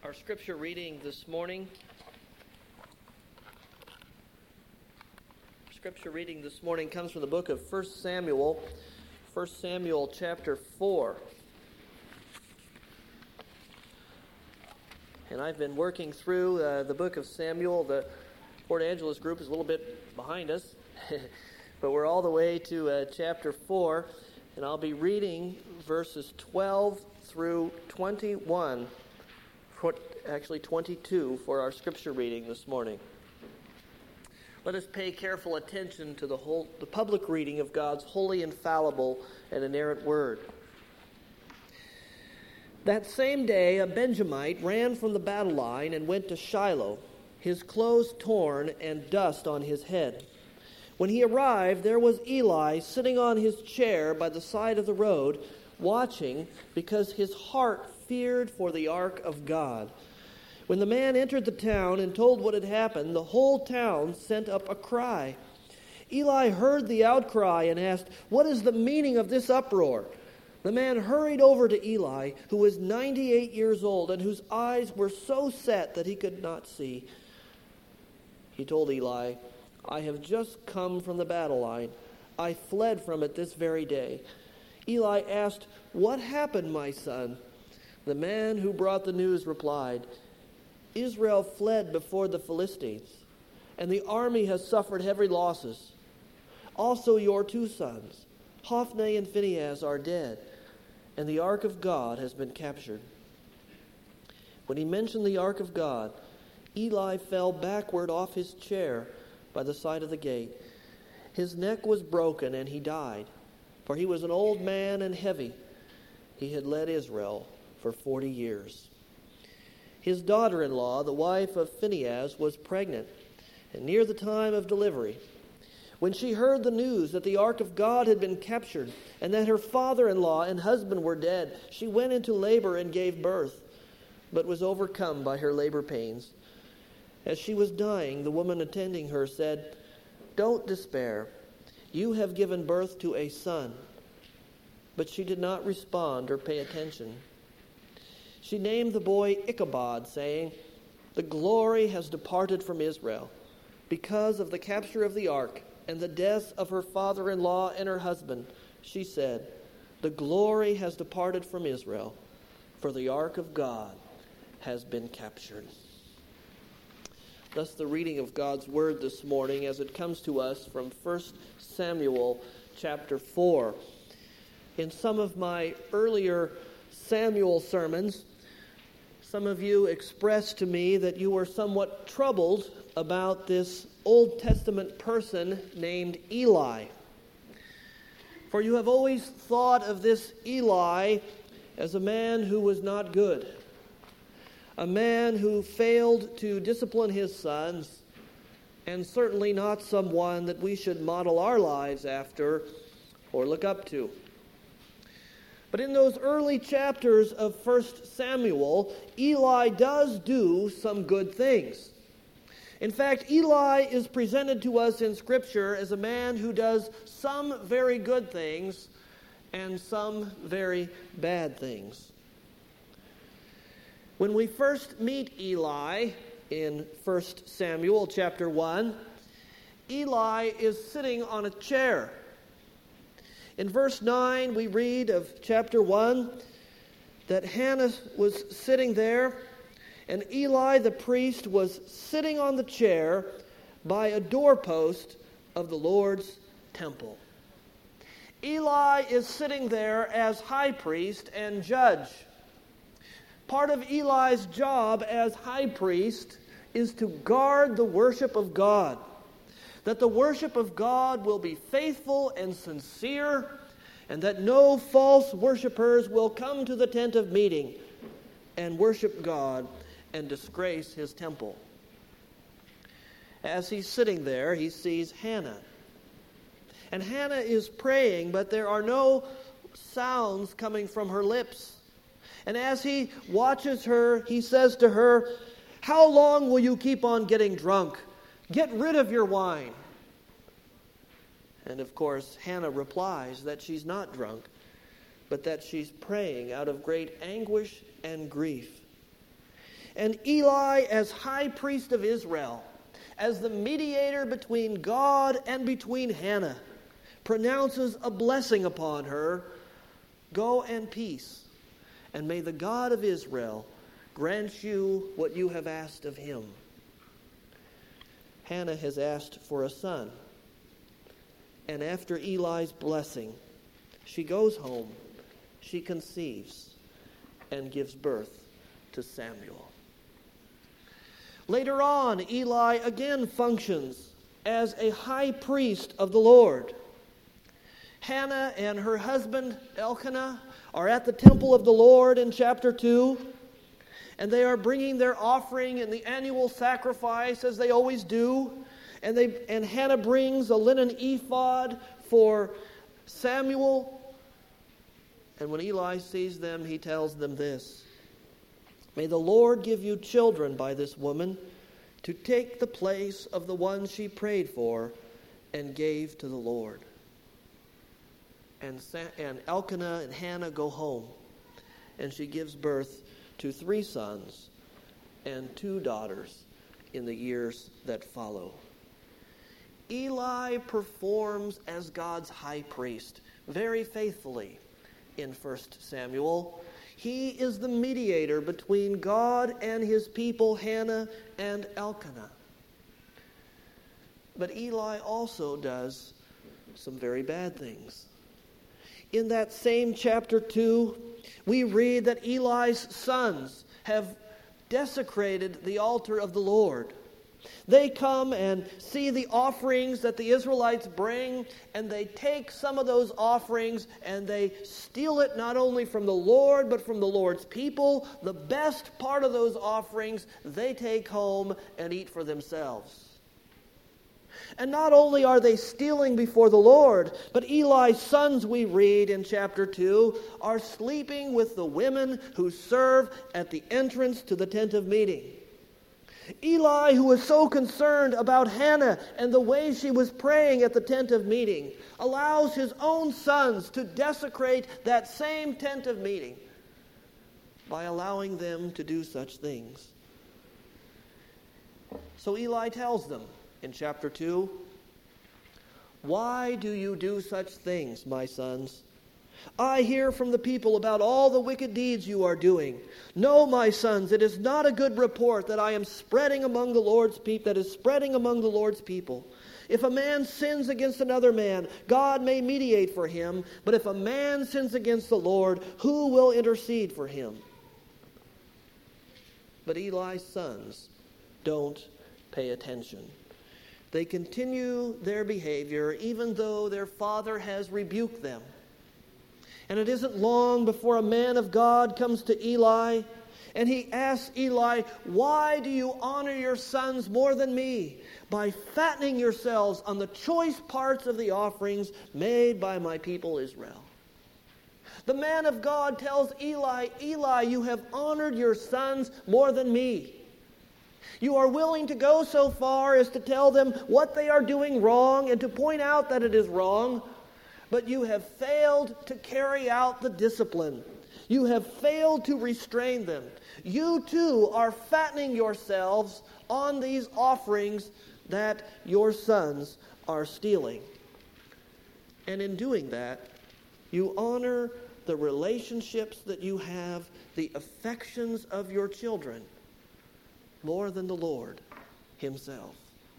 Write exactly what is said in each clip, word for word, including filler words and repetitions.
Our scripture reading this morning, scripture reading this morning comes from the book of First Samuel, First Samuel chapter four. And I've been working through uh, the book of Samuel. The Port Angeles group is a little bit behind us, but we're all the way to uh, chapter four, and I'll be reading verses twelve through twenty-one. Actually twenty-two for our scripture reading this morning. Let us pay careful attention to the whole, the public reading of God's holy, infallible, and inerrant word. That same day, a Benjamite ran from the battle line and went to Shiloh, his clothes torn and dust on his head. When he arrived, there was Eli sitting on his chair by the side of the road, watching because his heart feared for the ark of God. When the man entered the town and told what had happened, the whole town sent up a cry. Eli heard the outcry and asked, "What is the meaning of this uproar?" The man hurried over to Eli, who was ninety-eight years old and whose eyes were so set that he could not see. He told Eli, "I have just come from the battle line. I fled from it this very day." Eli asked, "What happened, my son?" The man who brought the news replied, "Israel fled before the Philistines, and the army has suffered heavy losses. Also your two sons, Hophni and Phinehas, are dead, and the ark of God has been captured." When he mentioned the ark of God, Eli fell backward off his chair by the side of the gate. His neck was broken, and he died, for he was an old man and heavy. He had led Israel for forty years. His daughter-in-law, the wife of Phinehas, was pregnant and near the time of delivery. When she heard the news that the ark of God had been captured and that her father-in-law and husband were dead, she went into labor and gave birth, but was overcome by her labor pains. As she was dying, the woman attending her said, "Don't despair. You have given birth to a son." But she did not respond or pay attention. She named the boy Ichabod, saying, "The glory has departed from Israel because of the capture of the ark and the death of her father-in-law and her husband." She said, "The glory has departed from Israel, for the ark of God has been captured." Thus the reading of God's word this morning as it comes to us from First Samuel chapter four. In some of my earlier Samuel sermons, some of you expressed to me that you were somewhat troubled about this Old Testament person named Eli. For you have always thought of this Eli as a man who was not good, a man who failed to discipline his sons, and certainly not someone that we should model our lives after or look up to. But in those early chapters of First Samuel, Eli does do some good things. In fact, Eli is presented to us in Scripture as a man who does some very good things and some very bad things. When we first meet Eli in First Samuel chapter one, Eli is sitting on a chair. In verse nine, we read of chapter one that Hannah was sitting there, and Eli the priest was sitting on the chair by a doorpost of the Lord's temple. Eli is sitting there as high priest and judge. Part of Eli's job as high priest is to guard the worship of God, that the worship of God will be faithful and sincere, and that no false worshipers will come to the tent of meeting and worship God and disgrace his temple. As he's sitting there, he sees Hannah. And Hannah is praying, but there are no sounds coming from her lips. And as he watches her, he says to her, "How long will you keep on getting drunk? Get rid of your wine." And of course, Hannah replies that she's not drunk, but that she's praying out of great anguish and grief. And Eli, as high priest of Israel, as the mediator between God and between Hannah, pronounces a blessing upon her. Go in peace, and may the God of Israel grant you what you have asked of him. Hannah has asked for a son. And after Eli's blessing, she goes home, she conceives, and gives birth to Samuel. Later on, Eli again functions as a high priest of the Lord. Hannah and her husband Elkanah are at the temple of the Lord in chapter two, and they are bringing their offering in the annual sacrifice as they always do. And they and Hannah brings a linen ephod for Samuel. And when Eli sees them, he tells them this: "May the Lord give you children by this woman to take the place of the one she prayed for and gave to the Lord." And, Sa- and Elkanah and Hannah go home, and she gives birth to three sons and two daughters in the years that follow. Eli performs as God's high priest very faithfully in First Samuel. He is the mediator between God and his people, Hannah and Elkanah. But Eli also does some very bad things. In that same chapter two, we read that Eli's sons have desecrated the altar of the Lord. They come and see the offerings that the Israelites bring, and they take some of those offerings and they steal it not only from the Lord, but from the Lord's people. The best part of those offerings they take home and eat for themselves. And not only are they stealing before the Lord, but Eli's sons, we read in chapter two, are sleeping with the women who serve at the entrance to the tent of meeting. Eli, who was so concerned about Hannah and the way she was praying at the tent of meeting, allows his own sons to desecrate that same tent of meeting by allowing them to do such things. So Eli tells them in chapter two, "Why do you do such things, my sons? I hear from the people about all the wicked deeds you are doing. No, my sons, it is not a good report that I am spreading among the Lord's people, that is spreading among the Lord's people. If a man sins against another man, God may mediate for him. But if a man sins against the Lord, who will intercede for him?" But Eli's sons don't pay attention. They continue their behavior even though their father has rebuked them. And it isn't long before a man of God comes to Eli, and he asks Eli, "Why do you honor your sons more than me by fattening yourselves on the choice parts of the offerings made by my people Israel?" The man of God tells Eli, "Eli, you have honored your sons more than me. You are willing to go so far as to tell them what they are doing wrong and to point out that it is wrong, but you have failed to carry out the discipline. You have failed to restrain them. You too are fattening yourselves on these offerings that your sons are stealing. And in doing that, you honor the relationships that you have, the affections of your children, more than the Lord himself."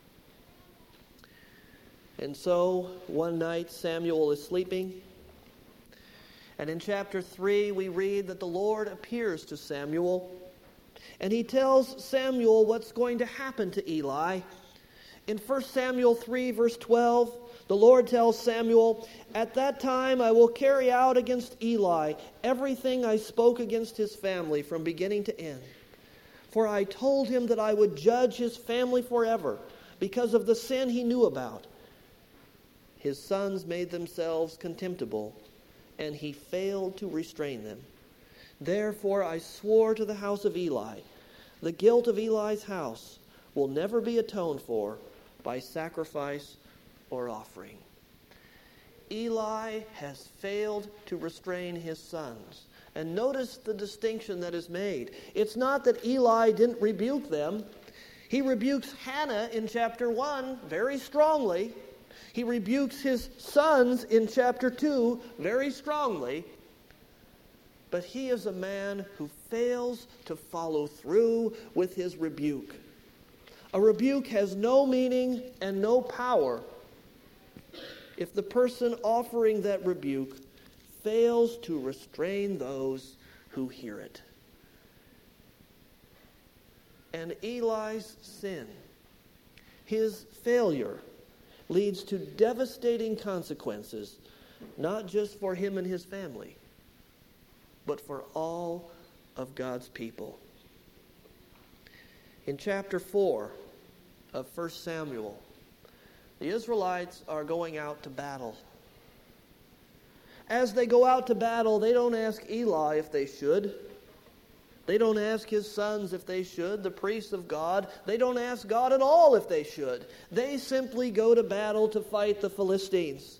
And so, one night Samuel is sleeping. And in chapter three, we read that the Lord appears to Samuel. And he tells Samuel what's going to happen to Eli. In First Samuel three, verse twelve, the Lord tells Samuel, "At that time I will carry out against Eli everything I spoke against his family from beginning to end. For I told him that I would judge his family forever because of the sin he knew about. His sons made themselves contemptible, and he failed to restrain them. Therefore I swore to the house of Eli, the guilt of Eli's house will never be atoned for by sacrifice or offering." Eli has failed to restrain his sons, And notice the distinction that is made. It's not that Eli didn't rebuke them. He rebukes Hannah in chapter one very strongly. He rebukes his sons in chapter two very strongly. But he is a man who fails to follow through with his rebuke. A rebuke has no meaning and no power if the person offering that rebuke fails to restrain those who hear it. And Eli's sin, his failure, leads to devastating consequences, not just for him and his family, but for all of God's people. In chapter four of First Samuel, the Israelites are going out to battle. As they go out to battle, they don't ask Eli if they should. They don't ask his sons if they should, the priests of God. They don't ask God at all if they should. They simply go to battle to fight the Philistines.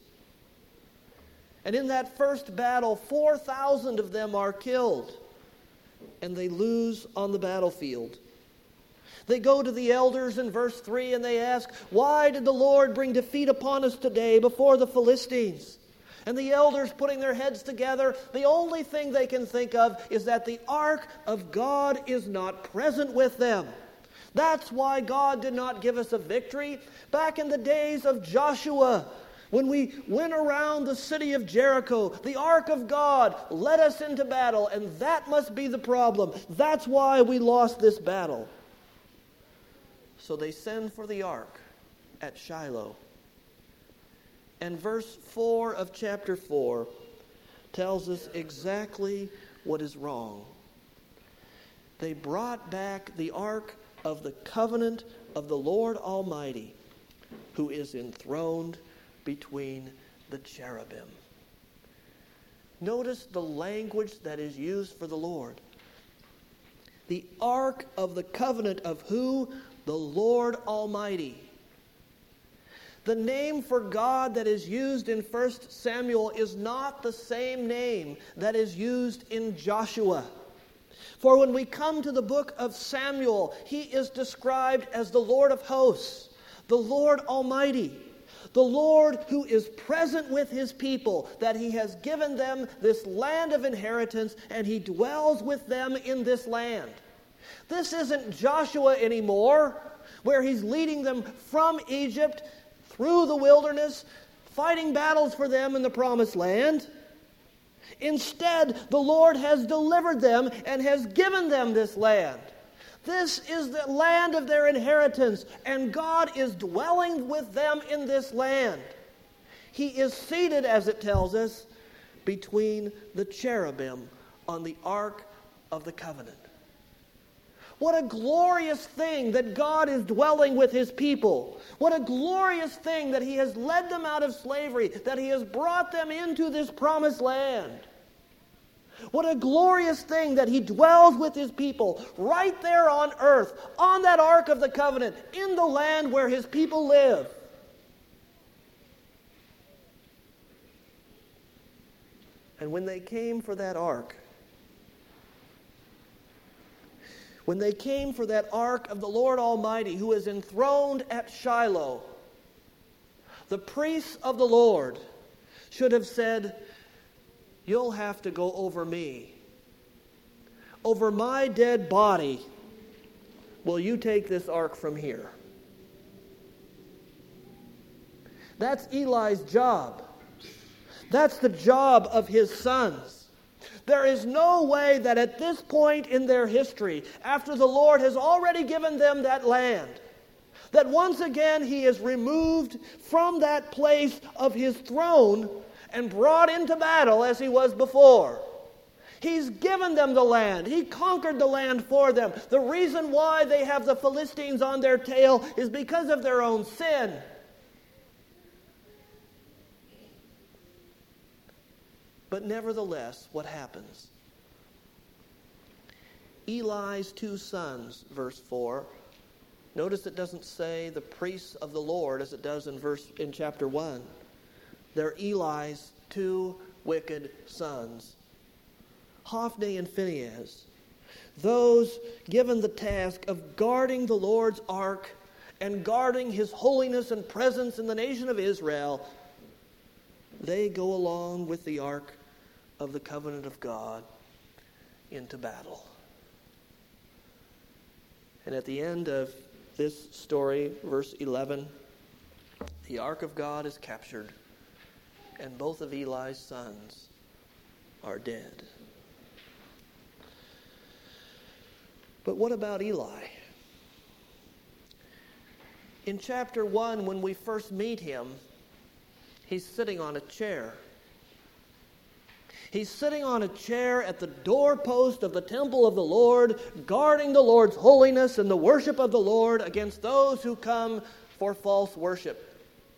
And in that first battle, four thousand of them are killed, and they lose on the battlefield. They go to the elders in verse three and they ask, "Why did the Lord bring defeat upon us today before the Philistines?" And the elders, putting their heads together, the only thing they can think of is that the ark of God is not present with them. That's why God did not give us a victory back in the days of Joshua. When we went around the city of Jericho, the ark of God led us into battle, and that must be the problem. That's why we lost this battle. So they send for the ark at Shiloh. And verse four of chapter four tells us exactly what is wrong. They brought back the ark of the covenant of the Lord Almighty, who is enthroned between the cherubim. Notice the language that is used for the Lord. The ark of the covenant of who? The Lord Almighty. The name for God that is used in First Samuel is not the same name that is used in Joshua. For when we come to the book of Samuel, he is described as the Lord of hosts, the Lord Almighty, the Lord who is present with his people, that he has given them this land of inheritance, and he dwells with them in this land. This isn't Joshua anymore, where he's leading them from Egypt through the wilderness, fighting battles for them in the promised land. Instead, the Lord has delivered them and has given them this land. This is the land of their inheritance, and God is dwelling with them in this land. He is seated, as it tells us, between the cherubim on the ark of the covenant. What a glorious thing that God is dwelling with his people. What a glorious thing that he has led them out of slavery, that he has brought them into this promised land. What a glorious thing that he dwells with his people right there on earth, on that ark of the covenant, in the land where his people live. And when they came for that ark, When they came for that ark of the Lord Almighty, who is enthroned at Shiloh, the priests of the Lord should have said, "You'll have to go over me. Over my dead body, will you take this ark from here?" That's Eli's job. That's the job of his sons. There is no way that at this point in their history, after the Lord has already given them that land, that once again he is removed from that place of his throne and brought into battle as he was before. He's given them the land. He conquered the land for them. The reason why they have the Philistines on their tail is because of their own sin. But nevertheless, what happens? Eli's two sons, verse four. Notice it doesn't say the priests of the Lord as it does in verse in chapter one. They're Eli's two wicked sons, Hophni and Phinehas, those given the task of guarding the Lord's ark and guarding his holiness and presence in the nation of Israel, they go along with the ark of the covenant of God into battle. And at the end of this story, verse eleven, the ark of God is captured, and both of Eli's sons are dead. But what about Eli? In chapter one, when we first meet him, he's sitting on a chair. He's sitting on a chair at the doorpost of the temple of the Lord, guarding the Lord's holiness and the worship of the Lord against those who come for false worship.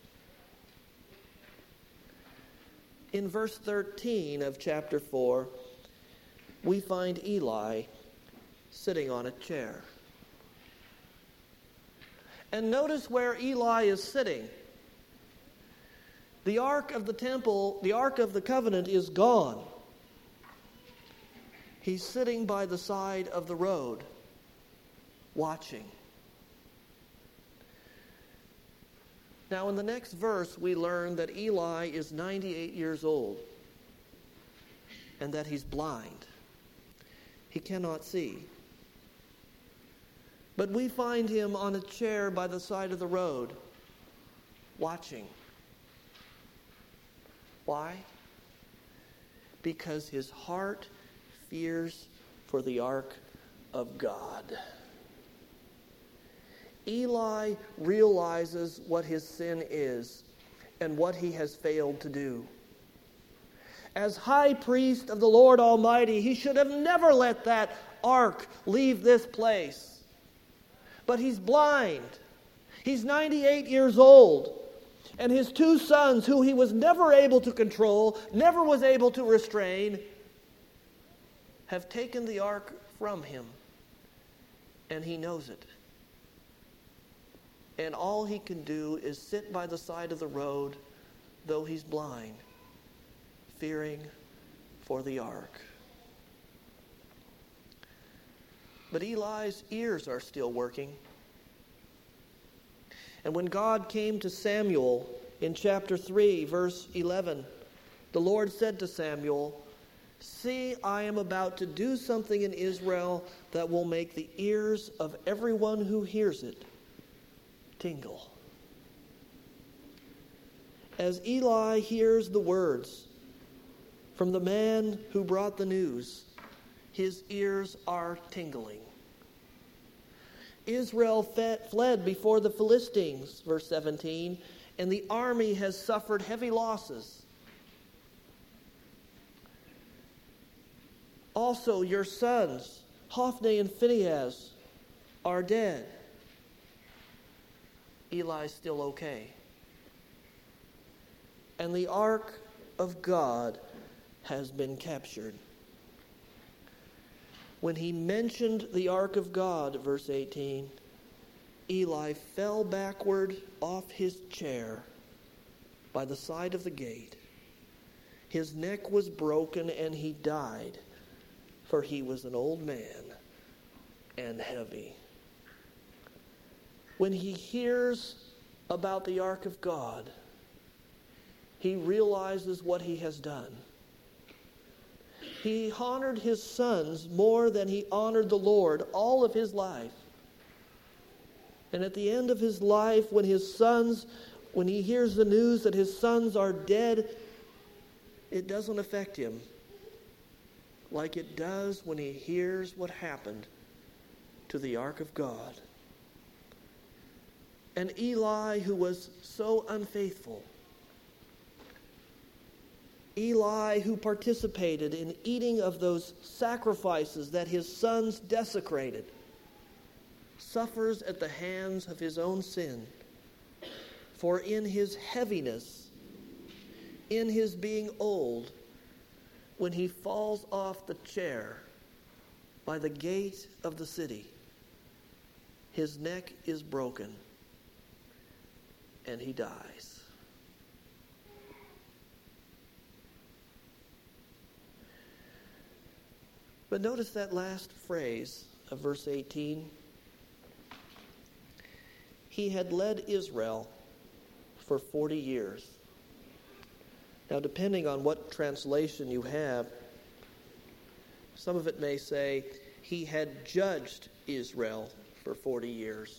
In verse thirteen of chapter four, we find Eli sitting on a chair. And notice where Eli is sitting. The ark of the temple, the ark of the covenant is gone. He's sitting by the side of the road, watching. Now in the next verse we learn that Eli is ninety-eight years old and that he's blind. He cannot see. But we find him on a chair by the side of the road, watching. Why? Because his heart fears for the ark of God. Eli realizes what his sin is and what he has failed to do. As high priest of the Lord Almighty, he should have never let that ark leave this place. But he's blind. He's ninety-eight years old. And his two sons, who he was never able to control, never was able to restrain, have taken the ark from him. And he knows it. And all he can do is sit by the side of the road, though he's blind, fearing for the ark. But Eli's ears are still working. And when God came to Samuel in chapter three, verse eleven, the Lord said to Samuel, "See, I am about to do something in Israel that will make the ears of everyone who hears it tingle." As Eli hears the words from the man who brought the news, his ears are tingling. Israel fled before the Philistines, verse seventeen, and the army has suffered heavy losses. Also, your sons, Hophni and Phinehas, are dead. Eli's still okay. And the ark of God has been captured. When he mentioned the ark of God, verse eighteen, Eli fell backward off his chair by the side of the gate. His neck was broken and he died, for he was an old man and heavy. When he hears about the ark of God, he realizes what he has done. He honored his sons more than he honored the Lord all of his life. And at the end of his life, when his sons, when he hears the news that his sons are dead, it doesn't affect him like it does when he hears what happened to the ark of God. And Eli, who was so unfaithful, Eli, who participated in eating of those sacrifices that his sons desecrated, suffers at the hands of his own sin. For in his heaviness, in his being old, when he falls off the chair by the gate of the city, his neck is broken and he dies. But notice that last phrase of verse eighteen. He had led Israel for forty years. Now, depending on what translation you have, some of it may say, he had judged Israel for forty years.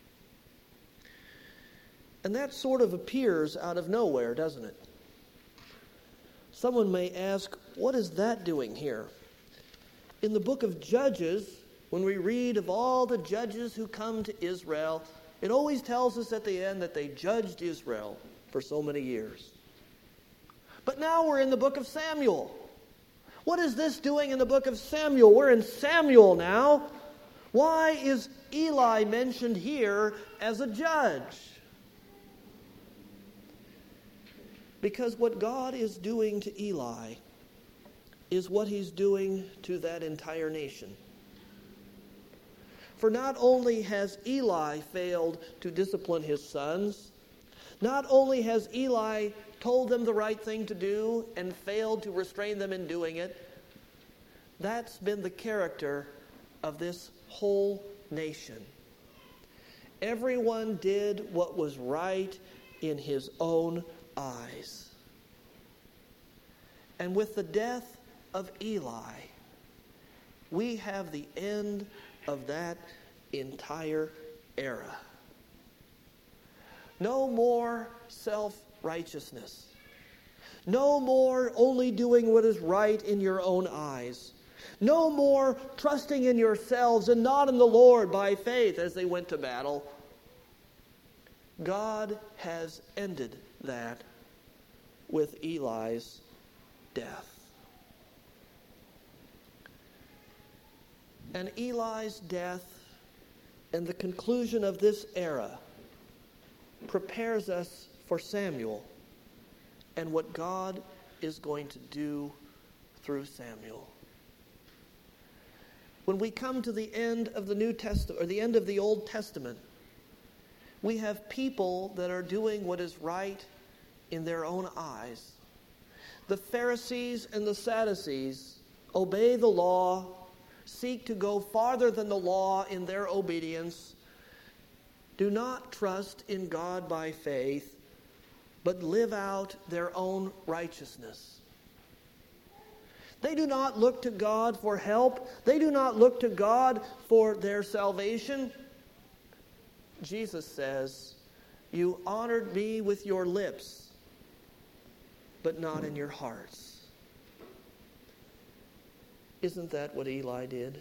And that sort of appears out of nowhere, doesn't it? Someone may ask, what is that doing here? In the book of Judges, when we read of all the judges who come to Israel, it always tells us at the end that they judged Israel for so many years. But now we're in the book of Samuel. What is this doing in the book of Samuel? We're in Samuel now. Why is Eli mentioned here as a judge? Because what God is doing to Eli is what he's doing to that entire nation. For not only has Eli failed to discipline his sons, not only has Eli told them the right thing to do and failed to restrain them in doing it, that's been the character of this whole nation. Everyone did what was right in his own eyes. And with the death of Eli, we have the end of that entire era. No more self-righteousness. No more only doing what is right in your own eyes. No more trusting in yourselves and not in the Lord by faith as they went to battle. God has ended that with Eli's death. And Eli's death and the conclusion of this era prepares us for Samuel and what God is going to do through Samuel. When we come to the end of the New Testament, or the end of the Old Testament, we have people that are doing what is right in their own eyes. The Pharisees and the Sadducees obey the law, seek to go farther than the law in their obedience, do not trust in God by faith, but live out their own righteousness. They do not look to God for help. They do not look to God for their salvation. Jesus says, "You honored me with your lips, but not in your hearts." Isn't that what Eli did?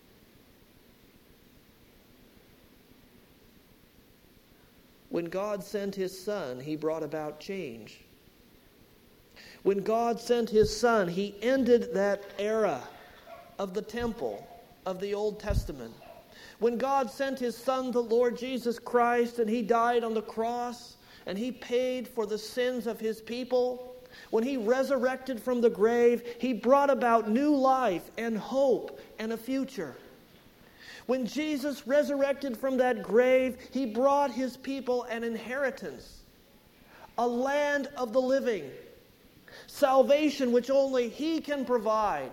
When God sent his Son, he brought about change. When God sent his Son, he ended that era of the temple of the Old Testament. When God sent his Son, the Lord Jesus Christ, and he died on the cross, and he paid for the sins of his people, when he resurrected from the grave, he brought about new life and hope and a future. When Jesus resurrected from that grave, he brought his people an inheritance, a land of the living, salvation which only he can provide,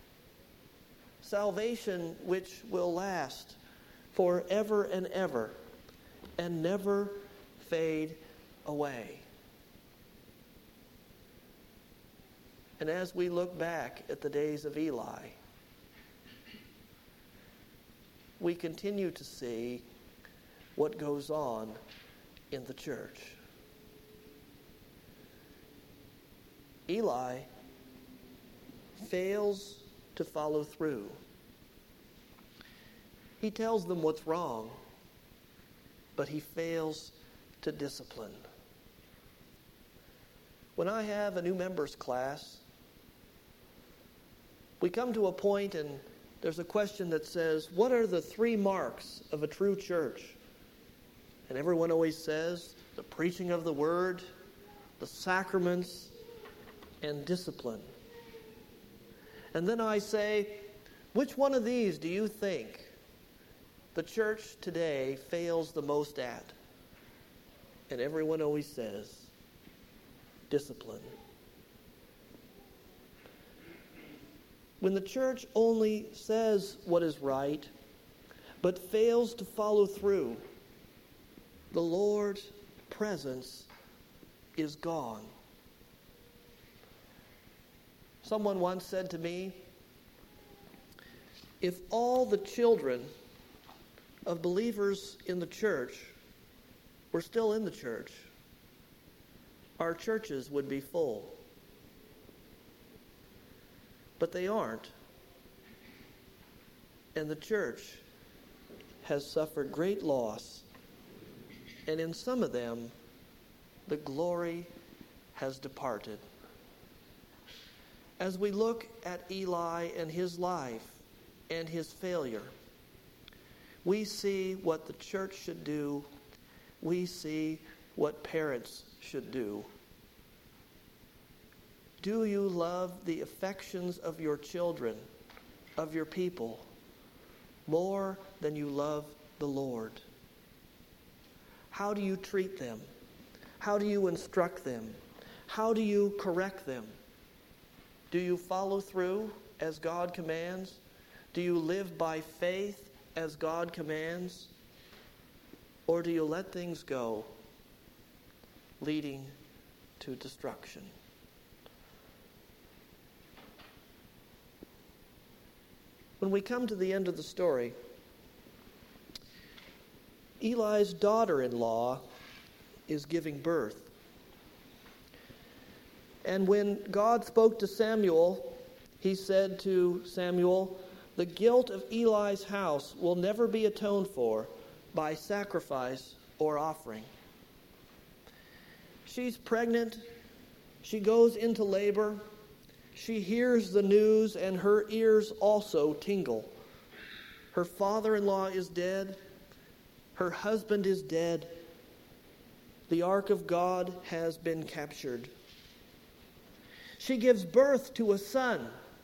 salvation which will last forever and ever and never fade away. And as we look back at the days of Eli, we continue to see what goes on in the church. Eli fails to follow through. He tells them what's wrong, but he fails to discipline. When I have a new members class, we come to a point and there's a question that says, what are the three marks of a true church? And everyone always says, the preaching of the word, the sacraments, and discipline. And then I say, which one of these do you think the church today fails the most at? And everyone always says, discipline. When the church only says what is right, but fails to follow through, the Lord's presence is gone. Someone once said to me, if all the children of believers in the church were still in the church, our churches would be full. But they aren't. And the church has suffered great loss. And in some of them, the glory has departed. As we look at Eli and his life and his failure, we see what the church should do. We see what parents should do. Do you love the affections of your children, of your people, more than you love the Lord? How do you treat them? How do you instruct them? How do you correct them? Do you follow through as God commands? Do you live by faith as God commands? Or do you let things go, leading to destruction? When we come to the end of the story, Eli's daughter-in-law is giving birth. And when God spoke to Samuel, he said to Samuel, the guilt of Eli's house will never be atoned for by sacrifice or offering. She's pregnant. She goes into labor. She hears the news, and her ears also tingle. Her father-in-law is dead. Her husband is dead. The ark of God has been captured. She gives birth to a son.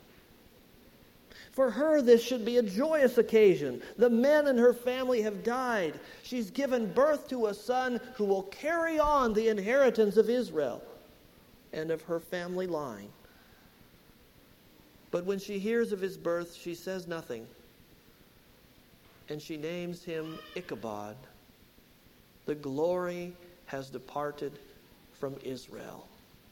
For her, this should be a joyous occasion. The men in her family have died. She's given birth to a son who will carry on the inheritance of Israel and of her family line. But when she hears of his birth, she says nothing. And she names him Ichabod. The glory has departed from Israel.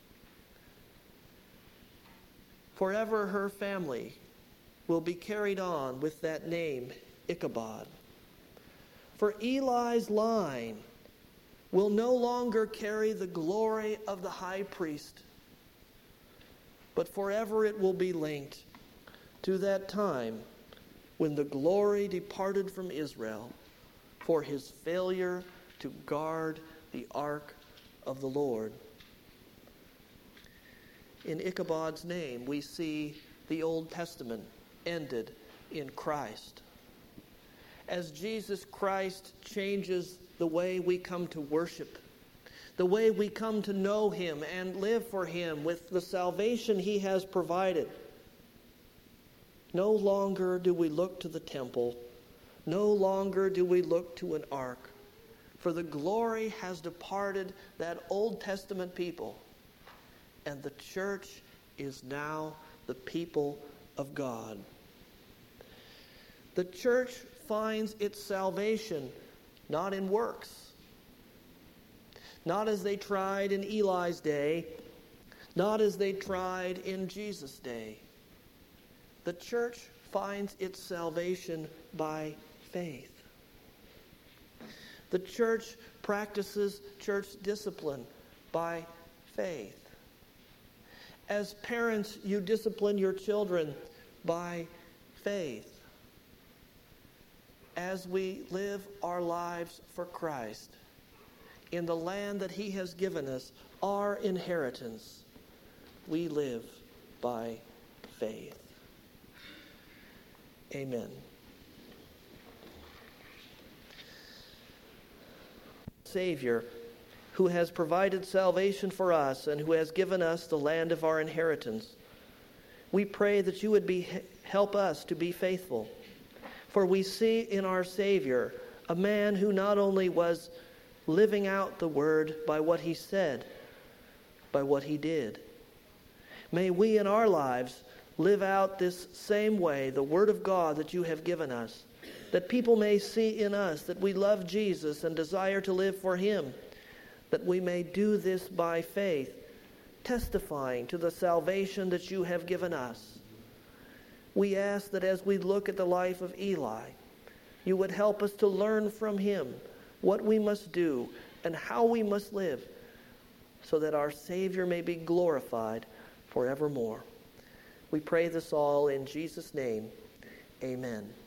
Forever her family will be carried on with that name, Ichabod. For Eli's line will no longer carry the glory of the high priest, but forever it will be linked to that time when the glory departed from Israel for his failure to guard the ark of the Lord. In Ichabod's name, we see the Old Testament ended in Christ. As Jesus Christ changes the way we come to worship, the way we come to know him and live for him with the salvation he has provided, no longer do we look to the temple. No longer do we look to an ark. For the glory has departed that Old Testament people, and the church is now the people of God. The church finds its salvation not in works, not as they tried in Eli's day, not as they tried in Jesus' day. The church finds its salvation by faith. The church practices church discipline by faith. As parents, you discipline your children by faith. As we live our lives for Christ in the land that he has given us, our inheritance, we live by faith. Amen. Savior, who has provided salvation for us and who has given us the land of our inheritance, we pray that you would be help us to be faithful. For we see in our Savior a man who not only was living out the word by what he said, by what he did. May we in our lives live out this same way, the Word of God that you have given us, that people may see in us that we love Jesus and desire to live for Him, that we may do this by faith, testifying to the salvation that you have given us. We ask that as we look at the life of Eli, you would help us to learn from him what we must do and how we must live, so that our Savior may be glorified forevermore. We pray this all in Jesus' name. Amen.